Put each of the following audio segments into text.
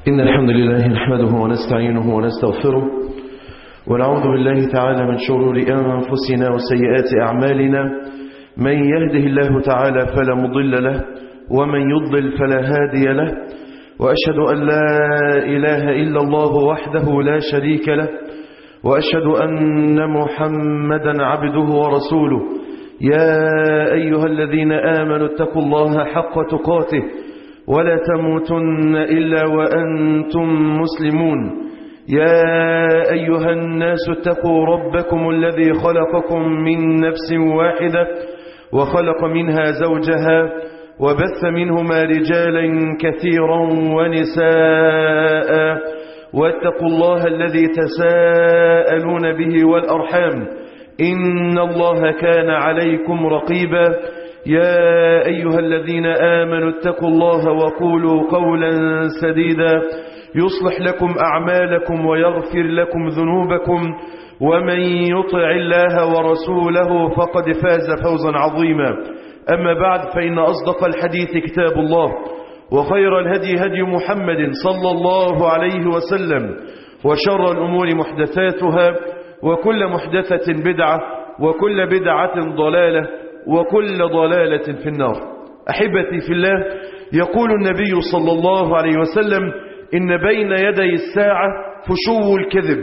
إن الحمد لله نحمده ونستعينه ونستغفره ونعوذ بالله تعالى من شرور أنفسنا وسيئات أعمالنا. من يهده الله تعالى فلا مضل له ومن يضلل فلا هادي له، وأشهد أن لا إله إلا الله وحده لا شريك له، وأشهد أن محمدا عبده ورسوله. يا أيها الذين آمنوا اتقوا الله حق تقاته ولا تموتن إلا وأنتم مسلمون. يا أيها الناس اتقوا ربكم الذي خلقكم من نفس واحدة وخلق منها زوجها وبث منهما رجالا كثيرا ونساء، واتقوا الله الذي تساءلون به والأرحام إن الله كان عليكم رقيبا. يا أيها الذين آمنوا اتقوا الله وقولوا قولا سديدا يصلح لكم أعمالكم ويغفر لكم ذنوبكم، ومن يطع الله ورسوله فقد فاز فوزا عظيما. أما بعد، فإن أصدق الحديث كتاب الله، وخير الهدي هدي محمد صلى الله عليه وسلم، وشر الأمور محدثاتها، وكل محدثة بدعة، وكل بدعة ضلالة، وكل ضلالة في النار. أحبتي في الله، يقول النبي صلى الله عليه وسلم: إن بين يدي الساعة فشو الكذب.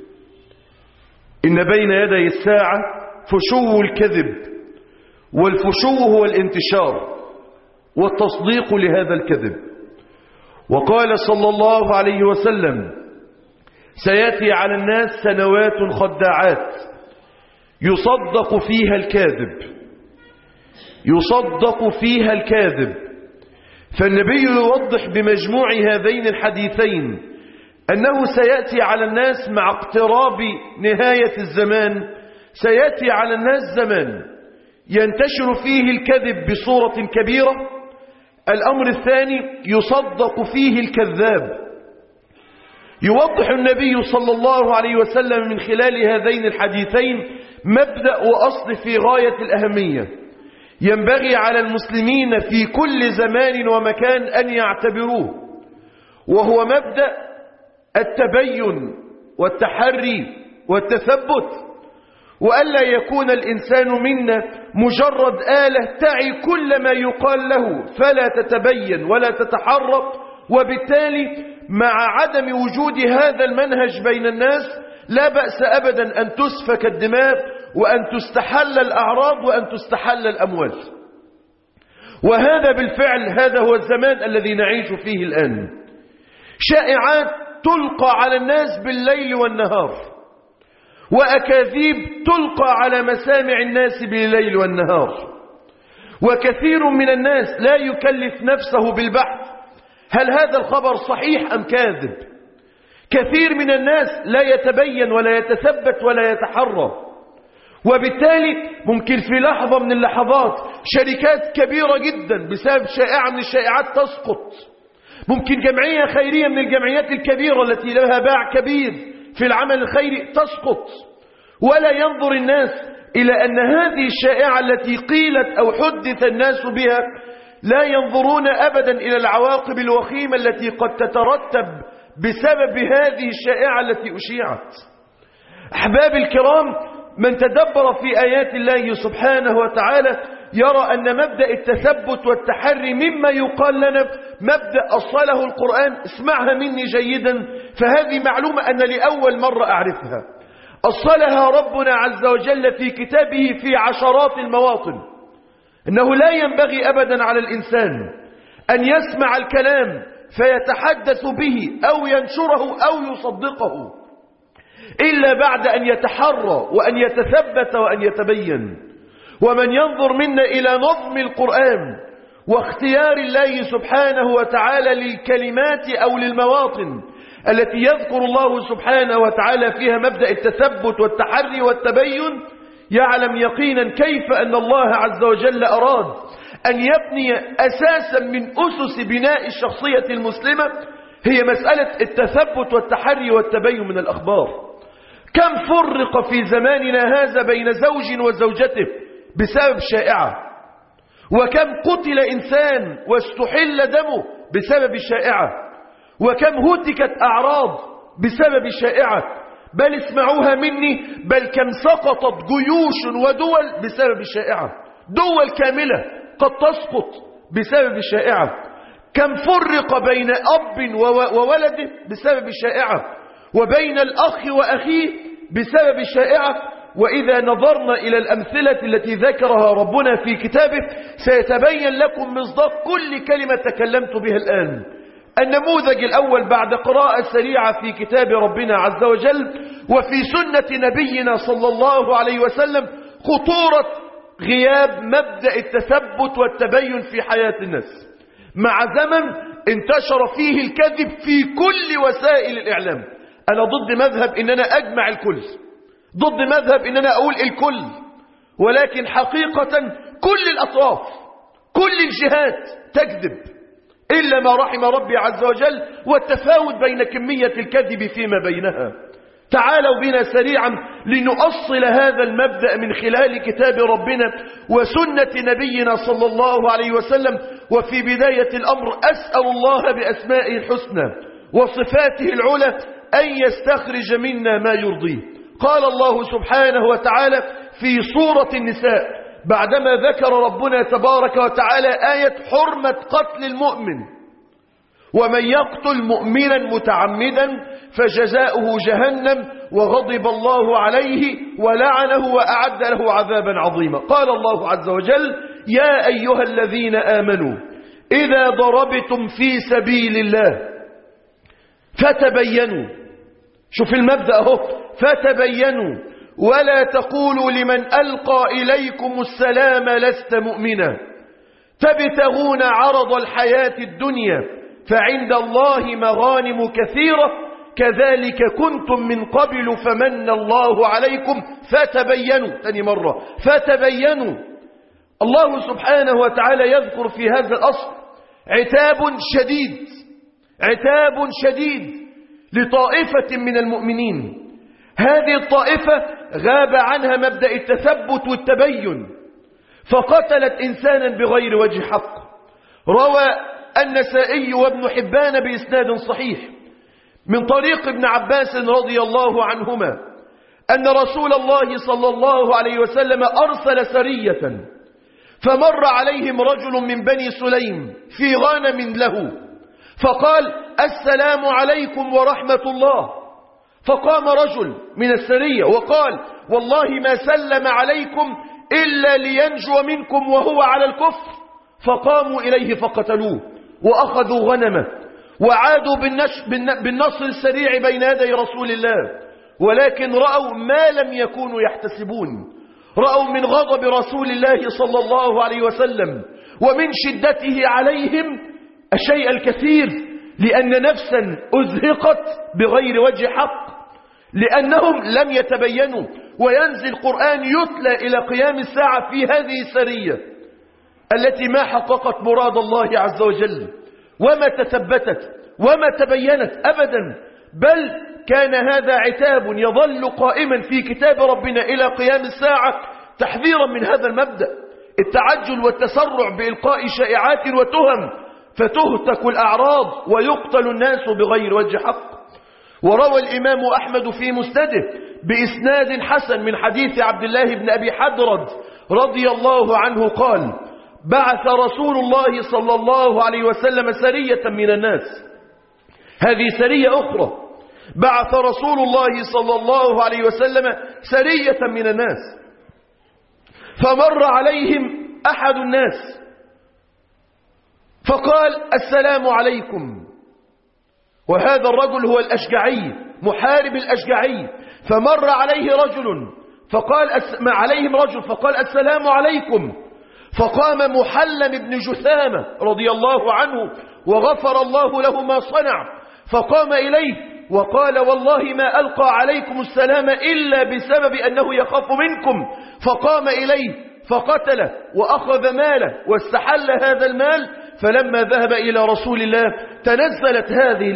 إن بين يدي الساعة فشو الكذب، والفشو هو الانتشار والتصديق لهذا الكذب. وقال صلى الله عليه وسلم: سيأتي على الناس سنوات خداعات يصدق فيها الكاذب، يصدق فيها الكاذب. فالنبي يوضح بمجموع هذين الحديثين أنه سيأتي على الناس مع اقتراب نهاية الزمان، سيأتي على الناس زمان ينتشر فيه الكذب بصورة كبيرة. الأمر الثاني، يصدق فيه الكذاب. يوضح النبي صلى الله عليه وسلم من خلال هذين الحديثين مبدأ وأصل في غاية الأهمية ينبغي على المسلمين في كل زمان ومكان أن يعتبروه، وهو مبدأ التبين والتحري والتثبت، وألا يكون الإنسان منا مجرد آلة تعي كل ما يقال له فلا تتبين ولا تتحرك. وبالتالي مع عدم وجود هذا المنهج بين الناس لا بأس أبدا أن تسفك الدماء، وأن تستحل الأعراض، وأن تستحل الأموال. وهذا بالفعل هذا هو الزمان الذي نعيش فيه الآن. شائعات تلقى على الناس بالليل والنهار، وأكاذيب تلقى على مسامع الناس بالليل والنهار، وكثير من الناس لا يكلف نفسه بالبحث هل هذا الخبر صحيح أم كاذب. كثير من الناس لا يتبين ولا يتثبت ولا يتحرى، وبالتالي ممكن في لحظة من اللحظات شركات كبيرة جدا بسبب شائعة من الشائعات تسقط. ممكن جمعية خيرية من الجمعيات الكبيرة التي لها باع كبير في العمل الخيري تسقط، ولا ينظر الناس إلى أن هذه الشائعة التي قيلت أو حدث الناس بها، لا ينظرون أبدا إلى العواقب الوخيمة التي قد تترتب بسبب هذه الشائعة التي أشيعت. أحباب الكرام، من تدبر في آيات الله سبحانه وتعالى يرى أن مبدأ التثبت والتحري مما يقال لنا مبدأ أصله القرآن. اسمعها مني جيدا، فهذه معلومة أن لأول مرة أعرفها. أصلها ربنا عز وجل في كتابه في عشرات المواطن، إنه لا ينبغي أبدا على الإنسان أن يسمع الكلام فيتحدث به أو ينشره أو يصدقه إلا بعد أن يتحرى وأن يتثبت وأن يتبين. ومن ينظر منا إلى نظم القرآن واختيار الله سبحانه وتعالى للكلمات أو للمواطن التي يذكر الله سبحانه وتعالى فيها مبدأ التثبت والتحري والتبين، يعلم يقينا كيف أن الله عز وجل أراد أن يبني أساسا من أسس بناء الشخصية المسلمة هي مسألة التثبت والتحري والتبين من الأخبار. كم فرق في زماننا هذا بين زوج وزوجته بسبب شائعة، وكم قتل إنسان واستحل دمه بسبب الشائعة، وكم هتكت أعراض بسبب شائعة، بل اسمعوها مني، بل كم سقطت جيوش ودول بسبب شائعة، دول كاملة قد تسقط بسبب شائعة. كم فرق بين أب وولده بسبب شائعة، وبين الأخ وأخيه بسبب شائعة. وإذا نظرنا إلى الأمثلة التي ذكرها ربنا في كتابه سيتبين لكم مصداق كل كلمة تكلمت بها الآن. النموذج الأول بعد قراءة سريعة في كتاب ربنا عز وجل وفي سنة نبينا صلى الله عليه وسلم خطورة غياب مبدأ التثبت والتبين في حياة الناس مع زمن انتشر فيه الكذب في كل وسائل الإعلام. أنا ضد مذهب إن أنا أجمع الكل، ضد مذهب إن أنا أقول الكل، ولكن حقيقة كل الأطراف كل الجهات تكذب إلا ما رحم ربي عز وجل، والتفاوت بين كمية الكذب فيما بينها. تعالوا بنا سريعا لنؤصل هذا المبدأ من خلال كتاب ربنا وسنة نبينا صلى الله عليه وسلم. وفي بداية الأمر أسأل الله بأسمائه الحسنى وصفاته العلى أن يستخرج منا ما يرضيه. قال الله سبحانه وتعالى في سورة النساء بعدما ذكر ربنا تبارك وتعالى آية حرمة قتل المؤمن: ومن يقتل مؤمنا متعمدا فجزاؤه جهنم وغضب الله عليه ولعنه وأعد له عذابا عظيما. قال الله عز وجل: يا أيها الذين آمنوا إذا ضربتم في سبيل الله فتبينوا. شوف المبدأ اهو، فتبينوا ولا تقولوا لمن ألقى إليكم السلام لست مؤمنا تبتغون عرض الحياة الدنيا فعند الله مغانم كثيرة كذلك كنتم من قبل فمن الله عليكم فتبينوا. ثاني مرة فتبينوا. الله سبحانه وتعالى يذكر في هذا الأصل عتاب شديد لطائفة من المؤمنين. هذه الطائفة غاب عنها مبدأ التثبت والتبين فقتلت إنسانا بغير وجه حق. روى النسائي وابن حبان بإسناد صحيح من طريق ابن عباس رضي الله عنهما أن رسول الله صلى الله عليه وسلم أرسل سرية فمر عليهم رجل من بني سليم في غنم له فقال: السلام عليكم ورحمة الله. فقام رجل من السرية وقال: والله ما سلم عليكم إلا لينجو منكم وهو على الكفر. فقاموا إليه فقتلوه وأخذوا غنمه وعادوا بالنصر السريع بين يدي رسول الله، ولكن رأوا ما لم يكونوا يحتسبون. رأوا من غضب رسول الله صلى الله عليه وسلم ومن شدته عليهم الشيء الكثير، لأن نفسا أزهقت بغير وجه حق، لأنهم لم يتبينوا. وينزل القرآن يتلى إلى قيام الساعة في هذه السرية التي ما حققت مراد الله عز وجل وما تثبتت وما تبينت أبدا، بل كان هذا عتاب يظل قائما في كتاب ربنا إلى قيام الساعة تحذيرا من هذا المبدأ، التعجل والتسرع بإلقاء شائعات وتهم فتهتك الأعراض ويقتل الناس بغير وجه حق. وروى الإمام أحمد في مسنده بإسناد حسن من حديث عبد الله بن أبي حدرد رضي الله عنه قال: بعث رسول الله صلى الله عليه وسلم سرية من الناس. هذه سرية أخرى، بعث رسول الله صلى الله عليه وسلم سرية من الناس فمر عليهم أحد الناس فقال: السلام عليكم. وهذا الرجل هو الأشجعي محارب الأشجعي. فمر عليه رجل فقال السلام عليكم. فقام محلم بن جثامة رضي الله عنه وغفر الله له ما صنع، فقام إليه وقال: والله ما ألقى عليكم السلام إلا بسبب أنه يخاف منكم. فقام إليه فقتله وأخذ ماله واستحل هذا المال. فلما ذهب إلى رسول الله تنزلت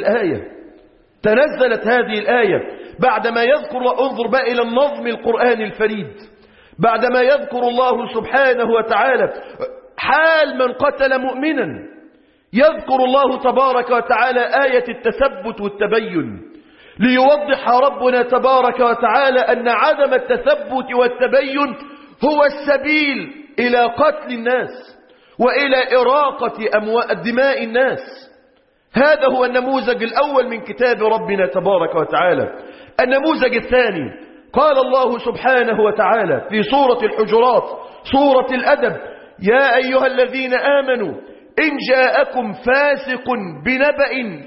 هذه الآية بعدما يذكر، انظر بقى إلى النظم القرآن الفريد، بعدما يذكر الله سبحانه وتعالى حال من قتل مؤمنا يذكر الله تبارك وتعالى آية التثبت والتبين ليوضح ربنا تبارك وتعالى أن عدم التثبت والتبين هو السبيل إلى قتل الناس وإلى إراقة دماء الناس. هذا هو النموذج الأول من كتاب ربنا تبارك وتعالى. النموذج الثاني قال الله سبحانه وتعالى في سورة الحجرات سورة الأدب: يا أيها الذين آمنوا إن جاءكم فاسق بنبأ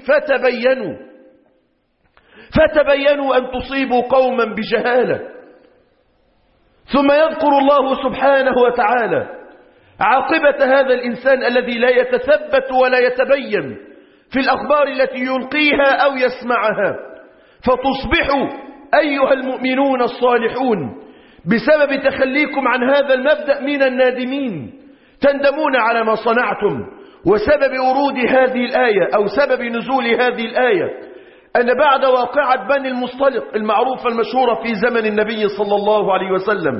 فتبينوا أن تصيبوا قوما بجهالة. ثم يذكر الله سبحانه وتعالى عاقبة هذا الإنسان الذي لا يتثبت ولا يتبين في الأخبار التي يلقيها أو يسمعها، فتصبحوا أيها المؤمنون الصالحون بسبب تخليكم عن هذا المبدأ من النادمين، تندمون على ما صنعتم. وسبب ورود هذه الآية أو سبب نزول هذه الآية أن بعد واقعة بني المصطلق المعروفة المشهورة في زمن النبي صلى الله عليه وسلم،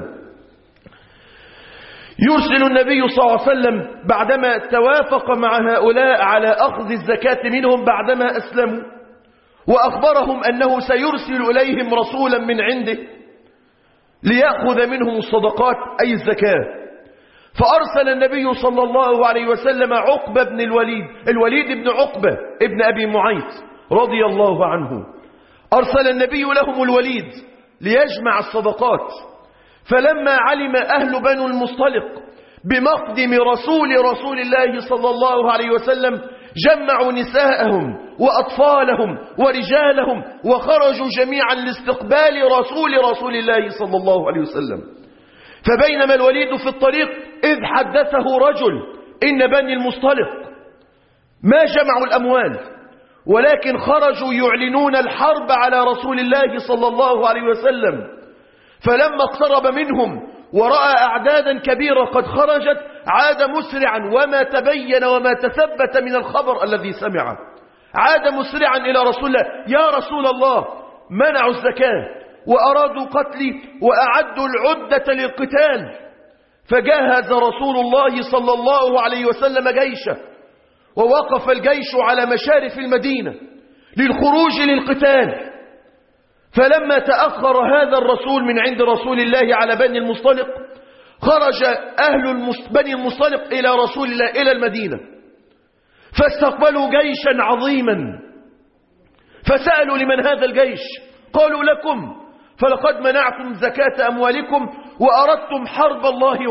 يرسل النبي صلى الله عليه وسلم بعدما توافق مع هؤلاء على أخذ الزكاة منهم بعدما أسلموا، وأخبرهم أنه سيرسل إليهم رسولا من عنده ليأخذ منهم الصدقات أي الزكاة. فأرسل النبي صلى الله عليه وسلم عقبة بن الوليد بن عقبة ابن أبي معيط رضي الله عنه. أرسل النبي لهم الوليد ليجمع الصدقات. فلما علم أهل بنو المصطلق بمقدم رسول الله صلى الله عليه وسلم جمعوا نساءهم وأطفالهم ورجالهم وخرجوا جميعا لاستقبال رسول الله صلى الله عليه وسلم. فبينما الوليد في الطريق إذ حدثه رجل إن بني المصطلق ما جمعوا الأموال ولكن خرجوا يعلنون الحرب على رسول الله صلى الله عليه وسلم. فلما اقترب منهم ورأى أعدادا كبيرة قد خرجت عاد مسرعا وما تبين وما تثبت من الخبر الذي سمعه، عاد مسرعا إلى رسول الله: يا رسول الله، منعوا الزكاة وأرادوا قتلي وأعدوا العدة للقتال. فجهز رسول الله صلى الله عليه وسلم جيشه، ووقف الجيش على مشارف المدينة للخروج للقتال. فلما تأخر هذا الرسول من عند رسول الله على بني المصطلق خرج أهل بني المصطلق إلى رسول الله إلى المدينة، فاستقبلوا جيشا عظيما. فسألوا: لمن هذا الجيش؟ قالوا: لكم، فلقد منعتم زكاة أموالكم وأردتم حرب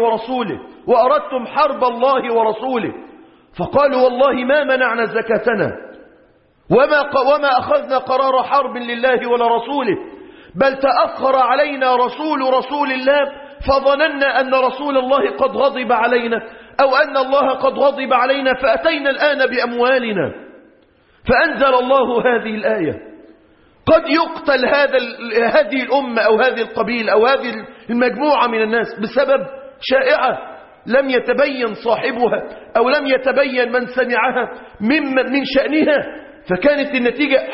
الله ورسوله. فقالوا: والله ما منعنا زكاتنا وما أخذنا قرار حرب لله ولا رسوله، بل تأخر علينا رسول الله فظننا أن رسول الله قد غضب علينا أو أن الله قد غضب علينا فأتينا الآن بأموالنا. فأنزل الله هذه الآية: قد يقتل هذه الأمة أو هذه القبيلة أو هذه المجموعة من الناس بسبب شائعة لم يتبين صاحبها أو لم يتبين من سمعها من شأنها. فكانت النتيجة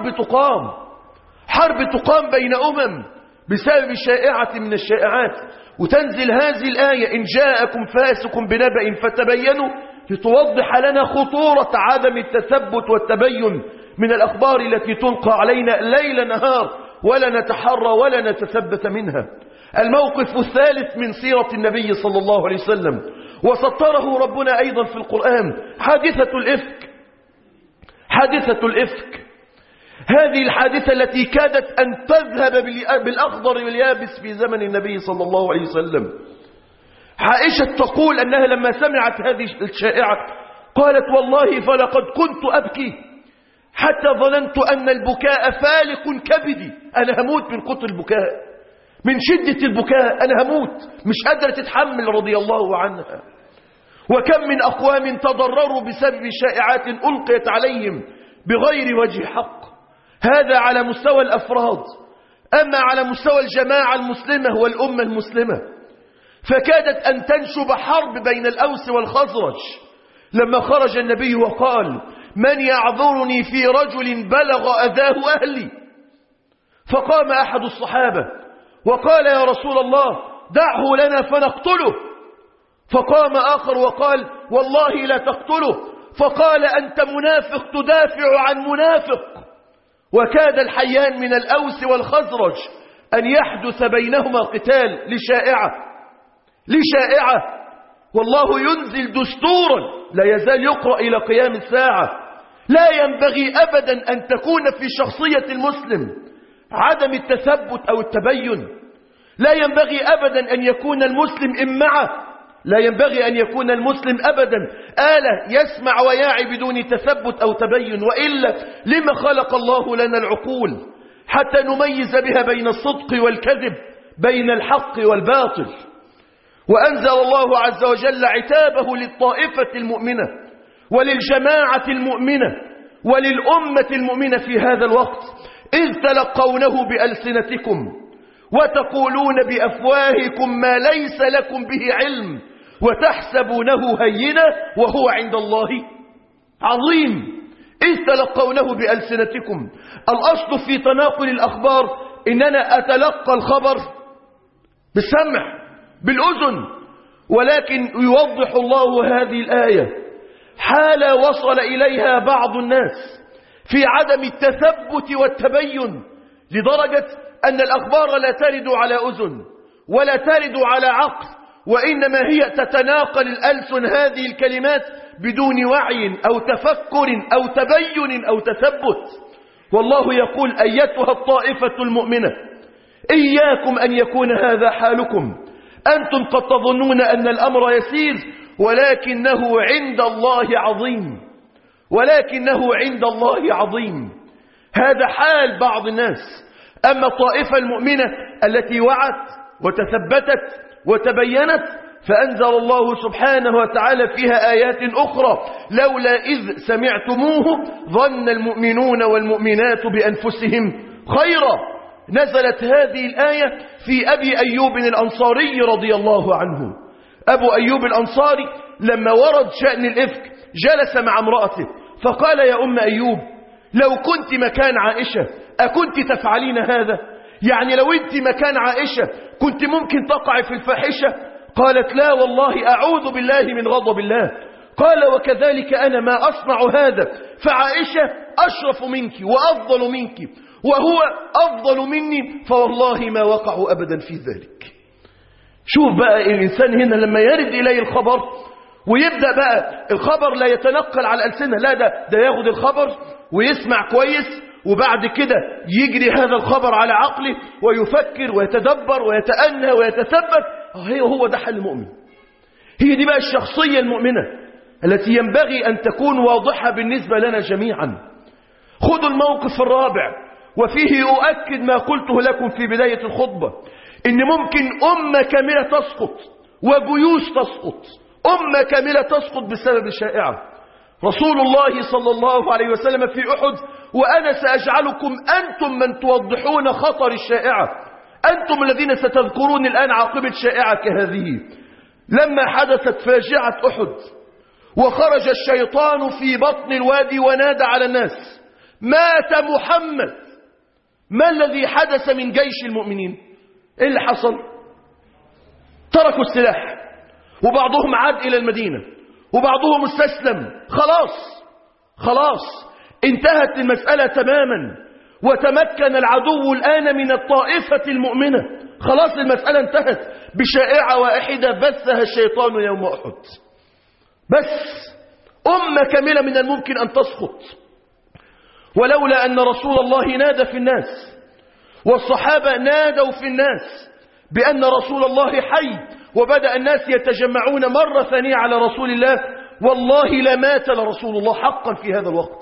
حرب تقام بين بسبب شائعة من الشائعات. وتنزل هذه الآية: إن جاءكم فاسق بنبأ فتبينوا، لتوضح لنا خطورة عدم التثبت والتبين من الأخبار التي تلقى علينا ليل نهار ولا نتحرى ولا نتثبت منها. الموقف الثالث من سيرة النبي صلى الله عليه وسلم وسطره ربنا أيضا في القرآن: حادثة الإفك. هذه الحادثة التي كادت أن تذهب بالأخضر واليابس في زمن النبي صلى الله عليه وسلم. عائشة تقول أنها لما سمعت هذه الشائعة قالت: والله فلقد كنت أبكي حتى ظننت أن البكاء فالق كبدي، أنا هموت من كتر البكاء، من شدة البكاء أنا هموت، مش قادرة تتحمل رضي الله عنها. وكم من أقوام تضرروا بسبب شائعات ألقيت عليهم بغير وجه حق. هذا على مستوى الأفراد. أما على مستوى الجماعة المسلمة والأمة المسلمة فكادت أن تنشب حرب بين الأوس والخزرج لما خرج النبي وقال: من يعذرني في رجل بلغ أذاه أهلي؟ فقام أحد الصحابة وقال: يا رسول الله، دعه لنا فنقتله. فقام آخر وقال: والله لا تقتله، فقال أنت منافق تدافع عن منافق. وكاد الحيان من الأوس والخزرج أن يحدث بينهما قتال لشائعة. والله ينزل دستورا لا يزال يقرأ إلى قيام الساعة. لا ينبغي أبدا أن تكون في شخصية المسلم عدم التثبت أو التبين. لا ينبغي أبدا أن يكون المسلم إمعة. لا ينبغي أن يكون المسلم أبدا آلة يسمع ويعي بدون تثبت أو تبين. وإلا لما خلق الله لنا العقول حتى نميز بها بين الصدق والكذب، بين الحق والباطل. وأنزل الله عز وجل عتابه للطائفة المؤمنة وللجماعة المؤمنة وللأمة المؤمنة في هذا الوقت، إذ تلقونه بألسنتكم وتقولون بأفواهكم ما ليس لكم به علم وتحسبونه هينا وهو عند الله عظيم. إذ تلقونه بألسنتكم. الأصل في تناقل الأخبار إننا أتلقى الخبر بالسمع بالأذن، ولكن يوضح الله هذه الآية حالة وصل إليها بعض الناس في عدم التثبت والتبين، لدرجة أن الأخبار لا ترد على أذن ولا ترد على عقل، وإنما هي تتناقل الألسن هذه الكلمات بدون وعي أو تفكر أو تبين أو تثبت. والله يقول أيتها الطائفة المؤمنة إياكم أن يكون هذا حالكم، أنتم قد تظنون أن الأمر يسير ولكنه عند الله عظيم، ولكنه عند الله عظيم. هذا حال بعض الناس. أما الطائفة المؤمنة التي وعت وتثبتت وتبينت فأنزل الله سبحانه وتعالى فيها آيات أخرى لولا إذ سمعتموه ظن المؤمنون والمؤمنات بأنفسهم خيرا. نزلت هذه الآية في أبي أيوب الأنصاري رضي الله عنه. أبو أيوب الأنصاري لما ورد شأن الإفك جلس مع امرأته فقال يا أم أيوب لو كنت مكان عائشة أكنت تفعلين هذا؟ يعني لو أنت مكان عائشة كنت ممكن تقع في الفاحشة؟ قالت لا والله أعوذ بالله من غضب الله. قال وكذلك أنا ما أصنع هذا، فعائشة أشرف منك وأفضل منك وهو أفضل مني فوالله ما وقعوا أبدا في ذلك. شوف بقى الإنسان هنا لما يرد إليه الخبر ويبدأ بقى الخبر لا يتنقل على الألسنة، لا ده ياخد الخبر ويسمع كويس وبعد كده يجري هذا الخبر على عقله ويفكر ويتدبر ويتأنى ويتثبت. هو ده حال المؤمن. هي دي بقى الشخصية المؤمنة التي ينبغي أن تكون واضحة بالنسبة لنا جميعا. خذوا الموقف الرابع وفيه أؤكد ما قلته لكم في بداية الخطبة، إن ممكن أمة كاملة تسقط وجيوش تسقط، أمة كاملة تسقط بسبب الشائعة. رسول الله صلى الله عليه وسلم في أحد وأنا سأجعلكم أنتم من توضحون خطر الشائعة، أنتم الذين ستذكرون الآن عاقبة شائعة كهذه. لما حدثت فاجعة أحد وخرج الشيطان في بطن الوادي ونادى على الناس مات محمد، ما الذي حدث من جيش المؤمنين؟ إيه اللي حصل؟ تركوا السلاح وبعضهم عاد إلى المدينة وبعضهم استسلم. خلاص انتهت المسألة تماما وتمكن العدو الآن من الطائفة المؤمنة. خلاص المسألة انتهت بشائعة واحدة بثها الشيطان يوم أحد. بس أمة كاملة من الممكن أن تسقط، ولولا أن رسول الله نادى في الناس والصحابة نادوا في الناس بأن رسول الله حي وبدأ الناس يتجمعون مرة ثانية على رسول الله، والله لمات لرسول الله حقا في هذا الوقت.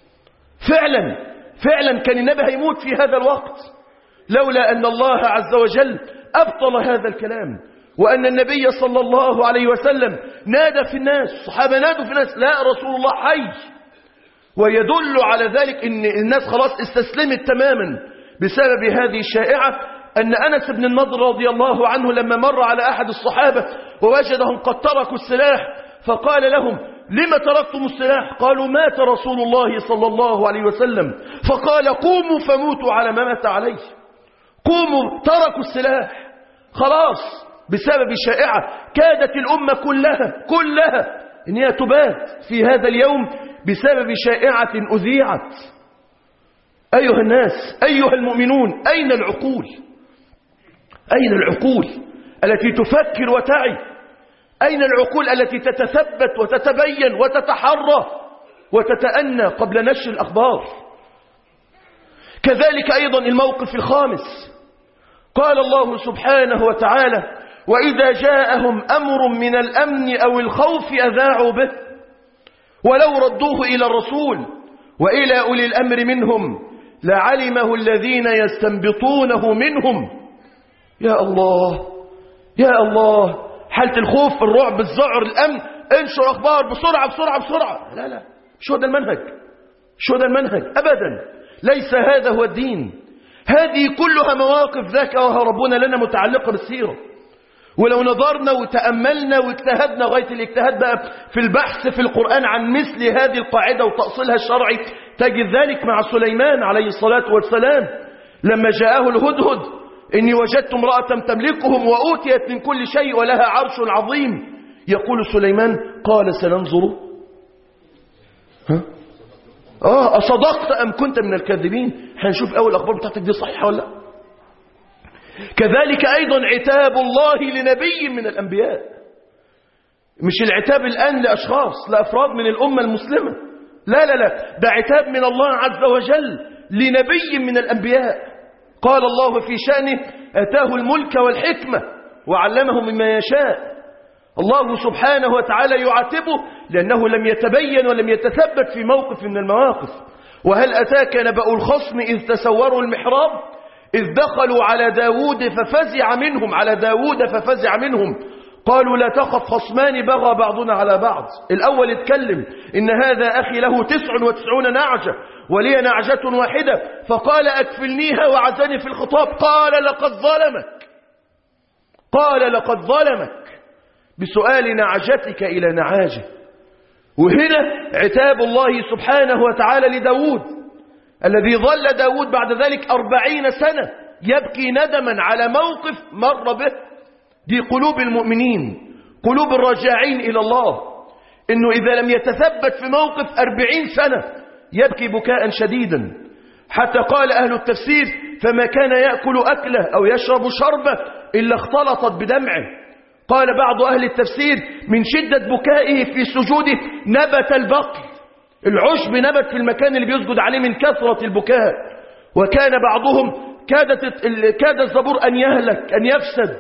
فعلا كان النبي هيموت في هذا الوقت لولا أن الله عز وجل أبطل هذا الكلام، وأن النبي صلى الله عليه وسلم نادى في الناس، الصحابة نادوا في الناس لا رسول الله حي. ويدل على ذلك أن الناس خلاص استسلمت تماما بسبب هذه الشائعة. أن أنس بن النضر رضي الله عنه لما مر على أحد الصحابة ووجدهم قد تركوا السلاح فقال لهم لما تركتم السلاح؟ قالوا مات رسول الله صلى الله عليه وسلم. فقال قوموا فموتوا على ما مات عليه. قوموا، تركوا السلاح خلاص بسبب الشائعة. كادت الأمة كلها إن هي تبات في هذا اليوم بسبب شائعة أذيعت. أيها الناس، أيها المؤمنون، أين العقول؟ أين العقول التي تفكر وتعي؟ أين العقول التي تتثبت وتتبين وتتحرى وتتأنى قبل نشر الأخبار؟ كذلك أيضا الموقف الخامس، قال الله سبحانه وتعالى: وإذا جاءهم أمر من الأمن أو الخوف أذاعوا به ولو ردوه إلى الرسول وإلى أولي الأمر منهم لعلمه الذين يستنبطونه منهم. يا الله يا الله، حالة الخوف، الرعب، الذعر، الأمن، انشر أخبار بسرعة بسرعة بسرعة. لا لا، مش هو ده المنهج، مش هو ده المنهج أبدا، ليس هذا هو الدين. هذه كلها مواقف ذكرها ربنا لنا متعلقة بالسيرة، ولو نظرنا وتأملنا واجتهدنا غاية الاجتهاد بقى في البحث في القرآن عن مثل هذه القاعدة وتأصيلها الشرعي تجد ذلك مع سليمان عليه الصلاة والسلام لما جاءه الهدهد: إني وجدت امرأة تملكهم وأوتيت من كل شيء ولها عرش عظيم. يقول سليمان: قال سننظر أصدقت أم كنت من الكاذبين. هنشوف أول الأخبار بتاعتك دي صحيحة ولا لا. كذلك أيضا عتاب الله لنبي من الأنبياء، مش العتاب الآن لأشخاص لأفراد من الأمة المسلمة، لا لا لا، ده عتاب من الله عز وجل لنبي من الأنبياء. قال الله في شأنه: أتاه الملك والحكمة وعلمه مما يشاء. الله سبحانه وتعالى يعاتبه لأنه لم يتبين ولم يتثبت في موقف من المواقف. وهل أتاك نبأ الخصم إذ تسوروا المحراب إذ دخلوا على داود ففزع منهم قالوا لا تخف خصمان بغى بعضنا على بعض. الأول اتكلم: إن هذا أخي له 99 نعجة ولي نعجة واحدة فقال أكفلنيها وعزني في الخطاب قال لقد ظلمك بسؤال نعجتك إلى نعاجه. وهنا عتاب الله سبحانه وتعالى لداود الذي ظل داود بعد ذلك 40 سنة يبكي ندما على موقف مر به. دي قلوب المؤمنين، قلوب الراجعين إلى الله، إنه إذا لم يتثبت في موقف 40 سنة يبكي بكاء شديدا، حتى قال أهل التفسير: فما كان يأكل أكله أو يشرب شربه إلا اختلطت بدمعه. قال بعض أهل التفسير: من شدة بكائه في سجوده نبت البقل، العشب نبت في المكان اللي بيسجد عليه من كثرة البكاء. وكان بعضهم كاد الزبور أن يهلك أن يفسد،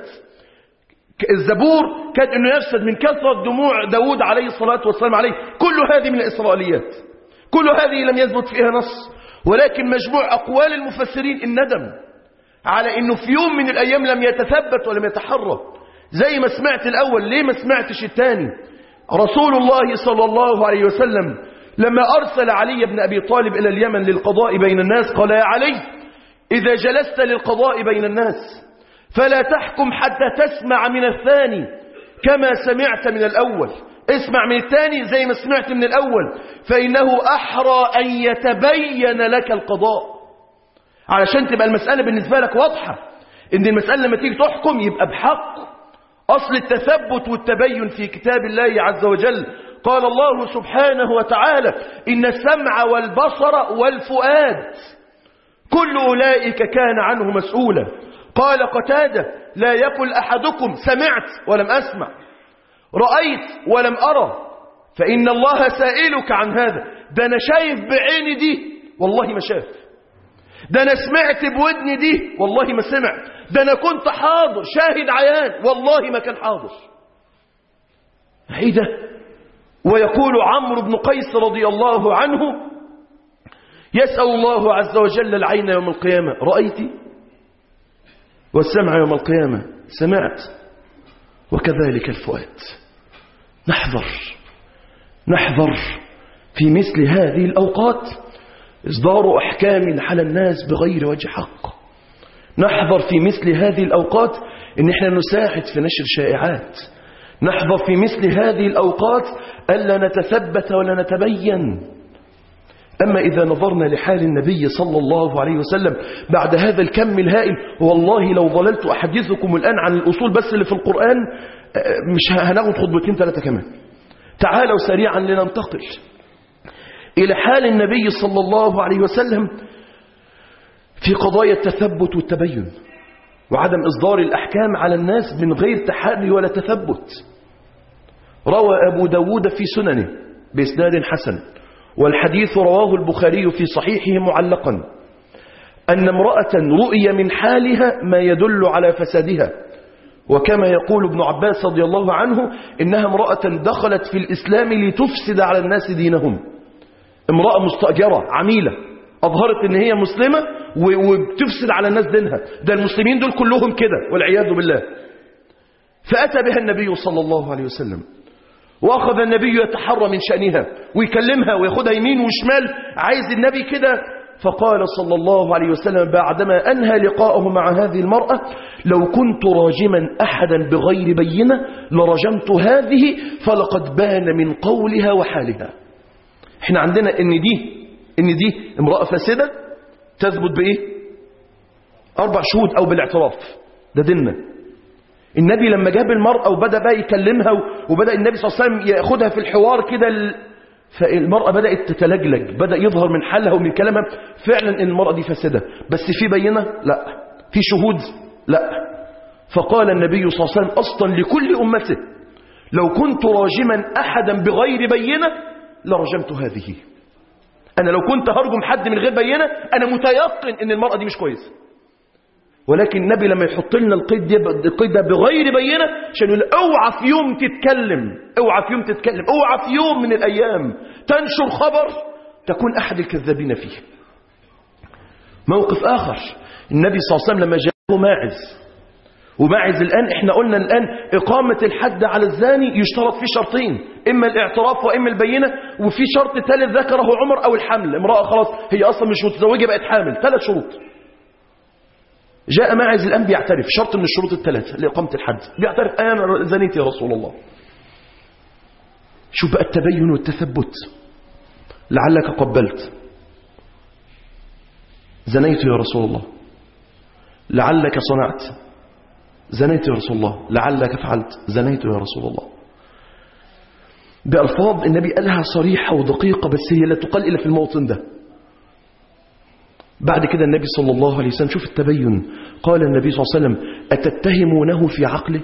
الزبور كاد أنه يفسد من كثرة دموع داود عليه الصلاة والسلام عليه. كل هذه من الإسرائيليات، كل هذه لم يثبت فيها نص، ولكن مجموع أقوال المفسرين الندم على أنه في يوم من الأيام لم يتثبت ولم يتحرك. زي ما سمعت الأول، ليه ما سمعتش الثاني؟ رسول الله صلى الله عليه وسلم لما أرسل علي بن أبي طالب إلى اليمن للقضاء بين الناس قال: يا علي، إذا جلست للقضاء بين الناس فلا تحكم حتى تسمع من الثاني كما سمعت من الأول. اسمع من الثاني زي ما سمعت من الأول، فإنه أحرى أن يتبين لك القضاء، علشان تبقى المسألة بالنسبة لك واضحة، إن المسألة لما تيجي تحكم يبقى بحق. أصل التثبت والتبين في كتاب الله عز وجل. قال الله سبحانه وتعالى: إن السمع والبصر والفؤاد كل أولئك كان عنه مسؤولا. قال قتادة: لا يقل أحدكم سمعت ولم أسمع، رأيت ولم أرى، فإن الله سائلك عن هذا. ده أنا شايف بعيني دي والله ما شاف، ده أنا سمعت بودني دي والله ما سمع، ده أنا كنت حاضر شاهد عيان والله ما كان حاضر. ده. ويقول عمرو بن قيس رضي الله عنه: يسأل الله عز وجل العين يوم القيامة رأيت، والسمع يوم القيامة سمعت، وكذلك الفؤاد. نحذر في مثل هذه الأوقات إصدار أحكام على الناس بغير وجه حق. نحذر في مثل هذه الأوقات إن إحنا نساعد في نشر شائعات. نحذر في مثل هذه الأوقات ألا نتثبت ولا نتبين. أما إذا نظرنا لحال النبي صلى الله عليه وسلم بعد هذا الكم الهائل، والله لو ظللت أحدثكم الآن عن الأصول بس اللي في القرآن مش هناخد خطبتين 3 كمان. تعالوا سريعا لننتقل إلى حال النبي صلى الله عليه وسلم في قضايا التثبت والتبين وعدم إصدار الأحكام على الناس من غير تحري ولا تثبت. روى أبو داود في سننه بإسناد حسن، والحديث رواه البخاري في صحيحه معلقا، أن امرأة رؤي من حالها ما يدل على فسادها، وكما يقول ابن عباس رضي الله عنه إنها امرأة دخلت في الإسلام لتفسد على الناس دينهم. امرأة مستأجرة عميلة أظهرت إن هي مسلمة وبتفسد على الناس دينها. ده المسلمين دول كلهم كده والعياذ بالله. فأتى بها النبي صلى الله عليه وسلم، وأخذ النبي يتحرى من شأنها ويكلمها وياخدها يمين وشمال، عايز النبي كده. فقال صلى الله عليه وسلم بعدما أنهى لقاءه مع هذه المرأة: لو كنت راجما أحدا بغير بينة لرجمت هذه، فلقد بان من قولها وحالها. احنا عندنا ان دي امرأة فاسدة تثبت بإيه؟ 4 شهود أو بالاعتراف. ده ديننا. النبي لما جاب المرأة وبدأ بقى يكلمها وبدأ النبي صلى الله عليه وسلم يأخذها في الحوار كده، فالمرأة بدأت تتلجلج، بدأ يظهر من حالها ومن كلامها فعلا ان المرأة دي فاسدة. بس في بينة؟ لا. في شهود؟ لا. فقال النبي صلى الله عليه وسلم أصلا لكل أمته: لو كنت راجما أحدا بغير بينة لرجمت هذه. أنا لو كنت هرجم حد من غير بينة أنا متيقن ان المرأة دي مش كويسة، ولكن النبي لما يحط لنا القيد ده بغير بينة عشان يقول اوعى في يوم تتكلم، اوعى في يوم من الأيام تنشر خبر تكون أحد الكذابين فيه. موقف آخر، النبي صلى الله عليه وسلم لما جاءه ماعز، وماعز الآن احنا قلنا الآن إقامة الحد على الزاني يشترط فيه شرطين: إما الاعتراف وإما البينة، وفي شرط ثالث ذكره عمر أو الحمل. امرأة خلاص هي أصلا مش متزوجة بقت حامل، 3 شروط. جاء ماعز الآن بيعترف شرط من الشروط ال3 لإقامة الحد، بيعترف: أنا زنيت يا رسول الله. شوف بقى التبين والتثبت. لعلك قبلت، زنيت يا رسول الله. لعلك صنعت، زنيت يا رسول الله. لعلك فعلت، زنيت يا رسول الله. بألفاظ النبي قالها صريحة ودقيقة، بس هي لا تقال إلا في الموطن ده. بعد كده النبي صلى الله عليه وسلم، شوف التبين، قال النبي صلى الله عليه وسلم: أتتهمونه في عقله؟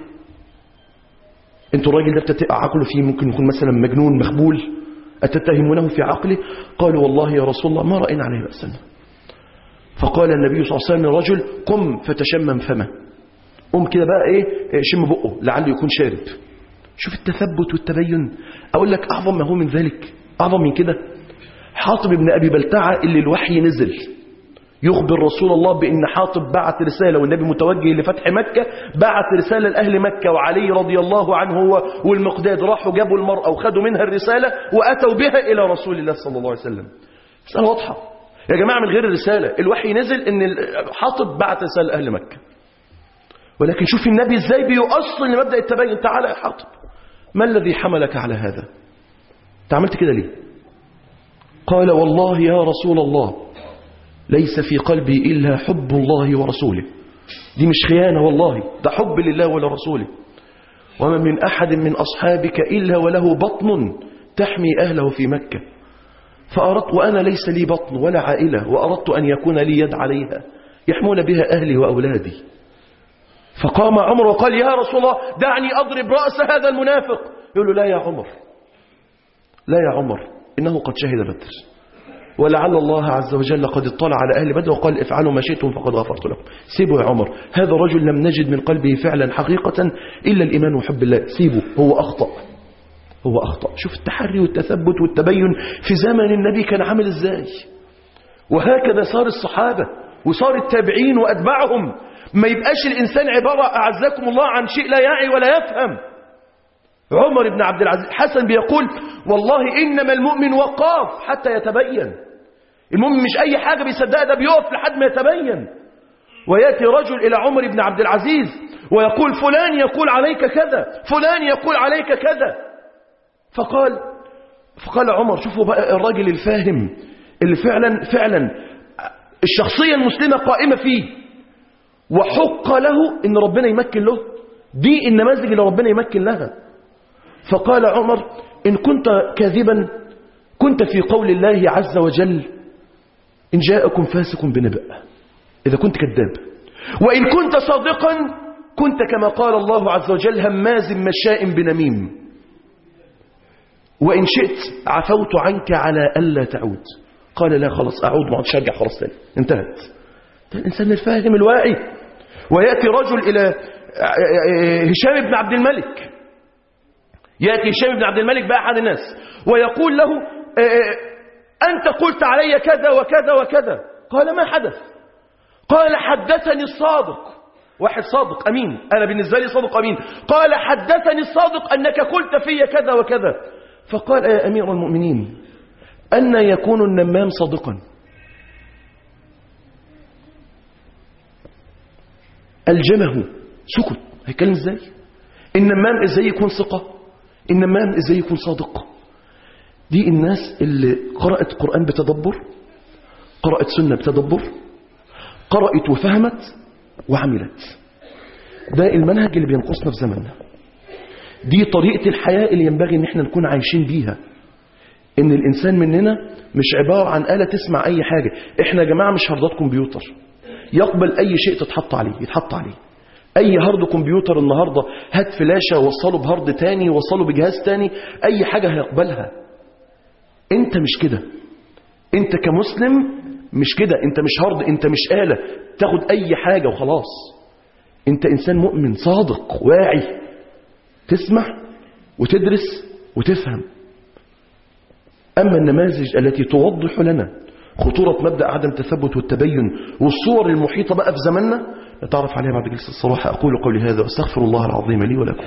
انتوا الراجل ده عقله فيه ممكن يكون مثلا مجنون مخبول، أتتهمونه في عقله؟ قالوا: والله يا رسول الله ما رأينا عليه بأسا. فقال النبي صلى الله عليه وسلم للرجل: قم فتشمم فمه، قم كده بقى ايه، شم بقه لعله يكون شارب. شوف التثبت والتبين. اقول لك اعظم ما هو من ذلك، اعظم من كده، حاطب بن ابي بلتعه اللي الوحي نزل يخبر رسول الله بان حاطب بعت رساله، والنبي متوجه لفتح مكه، بعت رساله لاهل مكه، وعلي رضي الله عنه هو والمقداد راحوا جابوا المراه وخدوا منها الرساله واتوا بها الى رسول الله صلى الله عليه وسلم. رساله واضحه يا جماعه من غير الرساله، الوحي نزل ان حاطب بعت رساله لاهل مكه. ولكن شوف النبي ازاي بيؤصل لمبدأ التبين. تعالى يا حاطب، ما الذي حملك على هذا؟ انت عملت كده ليه؟ قال: والله يا رسول الله ليس في قلبي إلا حب الله ورسوله. دي مش خيانة والله، ده حب لله ولرسوله. وما من أحد من أصحابك إلا وله بطن تحمي أهله في مكة، فأردت، وأنا ليس لي بطن ولا عائلة، وأردت أن يكون لي يد عليها يحمون بها أهلي وأولادي. فقام عمر وقال: يا رسول الله دعني أضرب رأس هذا المنافق. يقول له: لا يا عمر، لا يا عمر، إنه قد شهد بدر، ولعل الله عز وجل قد اطلع على أهل بدر وقال: افعلوا ما شئتم فقد غفرت لكم. سيبوا يا عمر، هذا الرجل لم نجد من قلبه فعلا حقيقة إلا الإيمان وحب الله، سيبه، هو أخطأ. شوف التحري والتثبت والتبين في زمن النبي كان عامل إزاي. وهكذا صار الصحابة وصار التابعين وأتباعهم. ما يبقاش الإنسان عبارة أعزكم الله عن شيء لا يعي ولا يفهم. عمر بن عبد العزيز حسن بيقول: والله إنما المؤمن وقاف حتى يتبين. المؤمن مش أي حاجة بيصدقها، ده بيقف لحد ما يتبين. ويأتي رجل إلى عمر بن عبد العزيز ويقول: فلان يقول عليك كذا، فلان يقول عليك كذا. فقال عمر: شوفوا بقى الراجل الفاهم اللي فعلا الشخصية المسلمة قائمة فيه، وحق له إن ربنا يمكن له، دي النماذج اللي ربنا يمكن لها. فقال عمر: إن كنت كاذبا كنت في قول الله عز وجل إن جاءكم فاسق بنبأ، إذا كنت كذاب. وإن كنت صادقا كنت كما قال الله عز وجل هماز مشاء بنميم. وإن شئت عفوت عنك على ألا تعود. قال لا خلاص أعود، ما عادش أرجع، خلاص تاني انتهت. ده الإنسان الفاهم الواعي. ويأتي رجل إلى هشام بن عبد الملك، يأتي هشام بن عبد الملك بأحد الناس ويقول له أنت قلت علي كذا وكذا وكذا. قال ما حدث؟ قال حدثني الصادق، واحد صادق أمين، أنا بالنسبة لي صادق أمين. قال حدثني الصادق أنك قلت في كذا وكذا. فقال يا أمير المؤمنين أن يكون النمام صادقا؟ ألجمه، سكت، هيتكلم ازاي؟ النمام ازاي يكون ثقة؟ النمام ازاي يكون صادق؟ دي الناس اللي قرأت قرآن بتدبر، قرأت سنة بتدبر، قرأت وفهمت وعملت. ده المنهج اللي بينقصنا في زماننا. دي طريقة الحياة اللي ينبغي ان احنا نكون عايشين بيها. ان الانسان مننا مش عبارة عن آلة تسمع اي حاجة. احنا يا جماعة مش هاردات كمبيوتر يقبل اي شيء تتحط عليه يتحط عليه. اي هارد كمبيوتر النهاردة هات فلاشة وصله بهارد تاني وصله بجهاز تاني، اي حاجة هيقبلها. انت مش كده، انت كمسلم مش كده، انت مش هارد، انت مش آلة تاخد اي حاجة وخلاص. انت انسان مؤمن صادق واعي، تسمع وتدرس وتفهم. اما النماذج التي توضح لنا خطورة مبدأ عدم التثبت والتبين والصور المحيطة بقى في زماننا نتعرف عليها بعد جلسة الصراحة. أقول قولي هذا وأستغفر الله العظيم لي ولكم.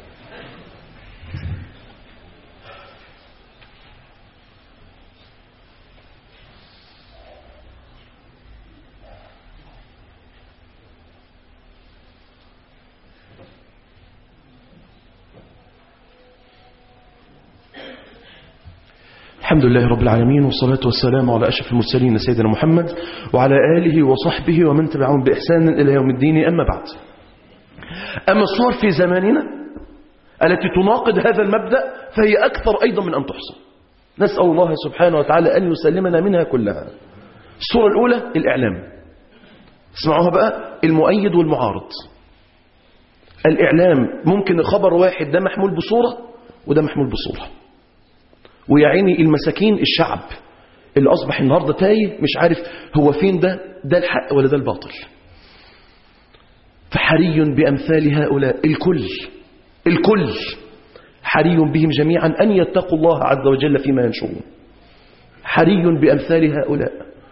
الحمد لله رب العالمين، والصلاة والسلام على أشرف المرسلين سيدنا محمد وعلى آله وصحبه ومن تبعهم بإحسان إلى يوم الدين. أما بعد، أما الصور في زماننا التي تناقض هذا المبدأ فهي أكثر أيضا من أن تحصى. نسأل الله سبحانه وتعالى أن يسلمنا منها كلها. الصورة الأولى الإعلام، اسمعوها بقى، المؤيد والمعارض. الإعلام ممكن خبر واحد ده محمول بصورة وده محمول بصورة، ويعيني المساكين الشعب اللي أصبح النهاردة تايه مش عارف هو فين ده الحق ولا ده الباطل. فحري بأمثال هؤلاء الكل حري بهم جميعا أن يتقوا الله عز وجل فيما ينشرون. حري بأمثال هؤلاء،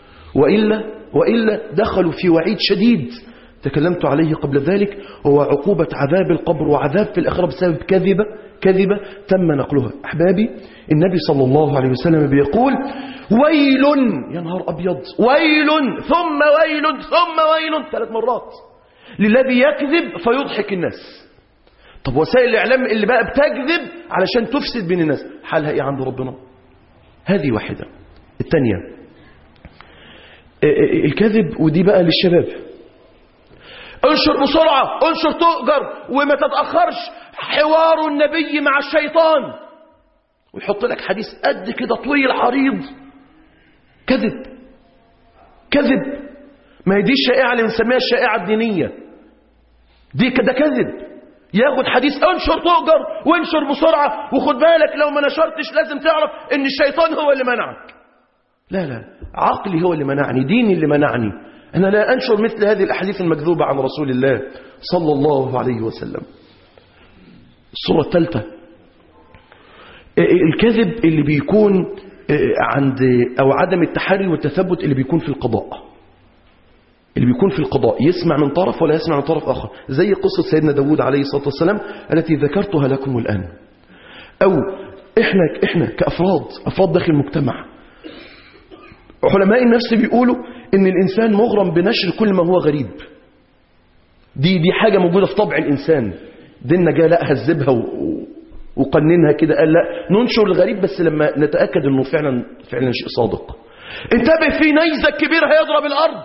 وإلا دخلوا في وعيد شديد تكلمت عليه قبل ذلك، هو عقوبة عذاب القبر وعذاب في الآخرة بسبب كذبة تم نقلها. أحبابي، النبي صلى الله عليه وسلم بيقول ويل، يا نهار أبيض، ويل ثم ويل ثم ويل 3 مرات للذي يكذب فيضحك الناس. طب وسائل الإعلام اللي بقى بتكذب علشان تفسد بين الناس حالها إيه عند ربنا؟ هذه واحدة. الثانية الكذب، ودي بقى للشباب. انشر بسرعة، انشر تؤجر وما تتأخرش، حوار النبي مع الشيطان، ويحط لك حديث قد كده طويل عريض. كذب. ما هي دي الشائعة اللي بنسميها الشائعة الدينية، دي كده كذب. ياخد حديث انشر تؤجر وانشر بسرعة، وخد بالك لو ما نشرتش لازم تعرف ان الشيطان هو اللي منعك. لا، عقلي هو اللي منعني، ديني اللي منعني. أنا لا أنشر مثل هذه الأحاديث المكذوبة عن رسول الله صلى الله عليه وسلم. الصورة الثالثة الكذب اللي بيكون عند أو عدم التحري والتثبت اللي بيكون في القضاء، يسمع من طرف ولا يسمع من طرف آخر، زي قصة سيدنا داود عليه الصلاة والسلام التي ذكرتها لكم الآن. أو إحنا كأفراد داخل المجتمع، علماء النفس بيقولوا ان الانسان مغرم بنشر كل ما هو غريب. دي حاجة موجودة في طبع الانسان. ديننا جاء لا هذبها وقننها كده، قال لا ننشر الغريب بس لما نتأكد انه فعلا شيء صادق. انتبه، في نيزك كبير هيضرب الارض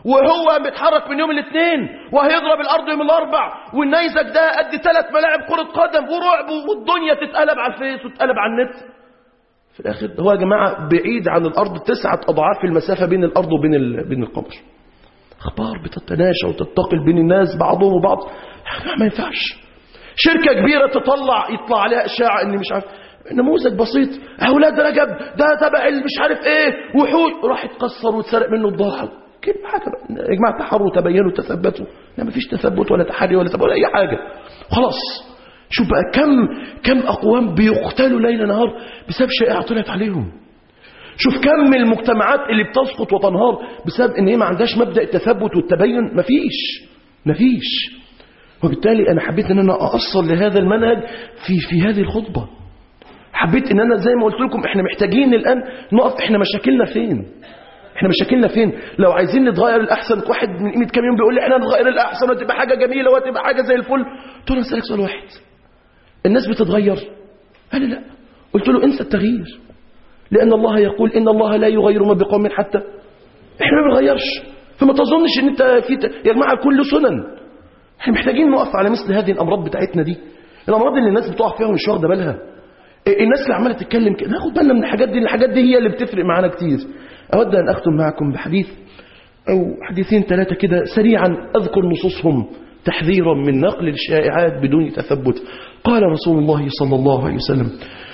وهو بيتحرك من يوم الاثنين وهيضرب الأرض يوم الأربع، والنيزك ده قد 3 ملاعب كرة قدم ورعب، والدنيا تتقلب على الفيس وتتقلب على النت. في الآخر هو يا جماعة بعيد عن الأرض 9 أضعاف المسافة بين الأرض وبين القمر. أخبار بتتناشى وتتقل بين الناس بعضهم وبعض. ما ينفعش شركة كبيرة يطلع عليها إشاعة إن مش عارف نموذج بسيط، أولاد رجب ده تبع مش عارف إيه وحوش، راح يتكسر وتسرق منه الضاحى. كيف حاجة بقى يا جماعة؟ تحروا تبينوا تثبتوا. لا مفيش تثبت ولا تحري ولا أي حاجة. خلاص شوف بقى كم أقوام بيقتلوا ليل نهار بسبب شائعة طلعت عليهم. شوف كم المجتمعات اللي بتسقط وتنهار بسبب ان هي ما عندهاش مبدأ التثبت والتبين. مفيش. وبالتالي انا حبيت ان انا اصل لهذا المنهج في هذه الخطبة. حبيت ان انا زي ما قلت لكم احنا محتاجين الان نقف احنا مشاكلنا فين. لو عايزين نتغير الاحسن، واحد من قيمة كام يوم بيقول لي احنا نتغير الاحسن وتبقى حاجة جميلة وتبقى حاجة زي الفل. قلت له اسالك سؤال واحد، الناس بتتغير؟ قال لي لا. قلت له انسى التغيير، لأن الله يقول إن الله لا يغير ما بقوم حتى إحنا ما بنغيرش. فما تظنش إن أنت يا جماعة كل سنن. إحنا محتاجين نقف على مثل هذه الأمراض بتاعتنا دي، الأمراض اللي الناس بتقع فيها ومش واخده بالها. الناس اللي عمالة تتكلم كده ناخد بالنا من الحاجات دي هي اللي بتفرق معانا كتير. أود أن أختم معكم بحديث أو حديثين 3 كده سريعا أذكر نصوصهم تحذيرا من نقل الشائعات بدون تثبت. قال رسول الله صلى الله عليه وسلم: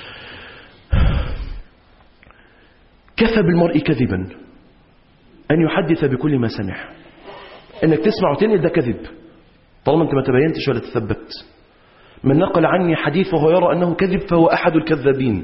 كفى بالمرء كذبا أن يحدث بكل ما سمع. أنك تسمع وتنقل ده كذب طالما أنت ما تبينتش ولا تثبت. من نقل عني حديث وهو يرى أنه كذب فهو أحد الكذابين.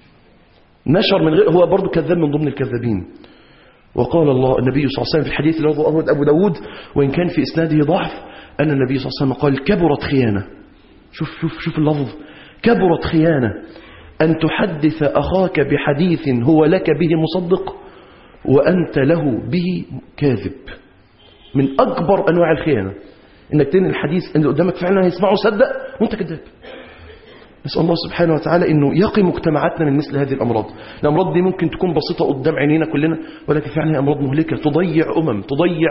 نشر من غير، هو برضو كذاب من ضمن الكذابين. وقال الله النبي صلى الله عليه وسلم في الحديث الذي رواه أبو داود وإن كان في إسناده ضعف أن النبي صلى الله عليه وسلم قال: كبرت خيانة. شوف اللفظ، كبرت خيانة أن تحدث أخاك بحديث هو لك به مصدق وأنت له به كاذب. من أكبر أنواع الخيانة إنك تنقل الحديث اللي قدامك فعلا هيسمعه صدق وأنت كذاب. نسأل الله سبحانه وتعالى إنه يقي مجتمعاتنا من مثل هذه الأمراض. الأمراض دي ممكن تكون بسيطة قدام عينينا كلنا، ولكن فعلا هي أمراض مهلكة تضيع تضيع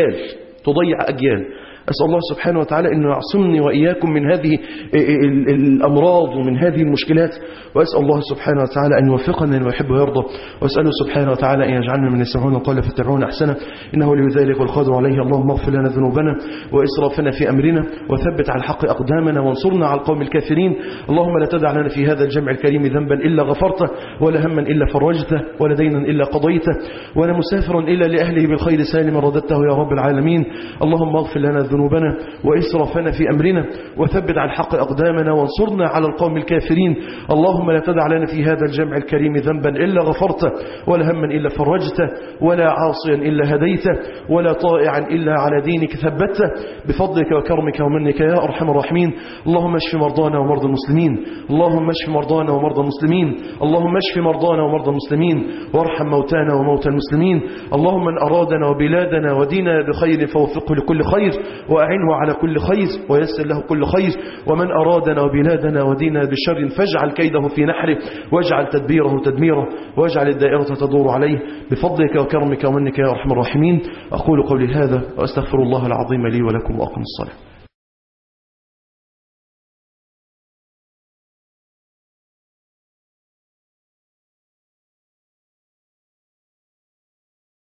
أجيال. أسأل الله سبحانه وتعالى أنه يعصمني وإياكم من هذه الأمراض ومن هذه المشكلات، وأسأل الله سبحانه وتعالى أن يوفقنا لما يحب ويرضى، وأسأله سبحانه وتعالى أن يجعلنا من يسمعون القول فيتبعون أحسنه، إنه لذلك والقادر عليه. اللهم اغفر لنا ذنوبنا وإسرافنا في أمرنا وثبت على الحق أقدامنا وانصرنا على القوم الكافرين. اللهم لا تدع لنا في هذا الجمع الكريم ذنبا إلا غفرته، ولا هما إلا فرجته، ولا دينا إلا قضيته، ولا مسافرا إلا لأهله بالخير سالما رددته يا رب العالمين. اللهم اغفر لنا ذنوبنا وإسرافنا في أمرنا وثبت على الحق أقدامنا وانصرنا على القوم الكافرين. اللهم لا تدع لنا في هذا الجمع الكريم ذنبا إلا غفرته، ولا هما إلا فرجته، ولا عاصيا إلا هديته، ولا طائعا إلا على دينك ثبته بفضلك وكرمك ومنك يا أرحم الراحمين. اللهم اشف مرضانا ومرضى المسلمين، اللهم اشف مرضانا ومرضى المسلمين، اللهم اشف مرضانا ومرضى المسلمين، وارحم موتانا وموتى المسلمين. اللهم من أرادنا وبلادنا وديننا بخير فوفقه لكل خير وأعنه على كل خير ويسر له كل خير، ومن أرادنا وبلادنا وديننا بشر فاجعل كيده في نحره واجعل تدبيره تدميره واجعل الدائرة تدور عليه بفضلك وكرمك ومنك يا أرحم الراحمين. أقول قولي هذا وأستغفر الله العظيم لي ولكم وأقم الصلاة.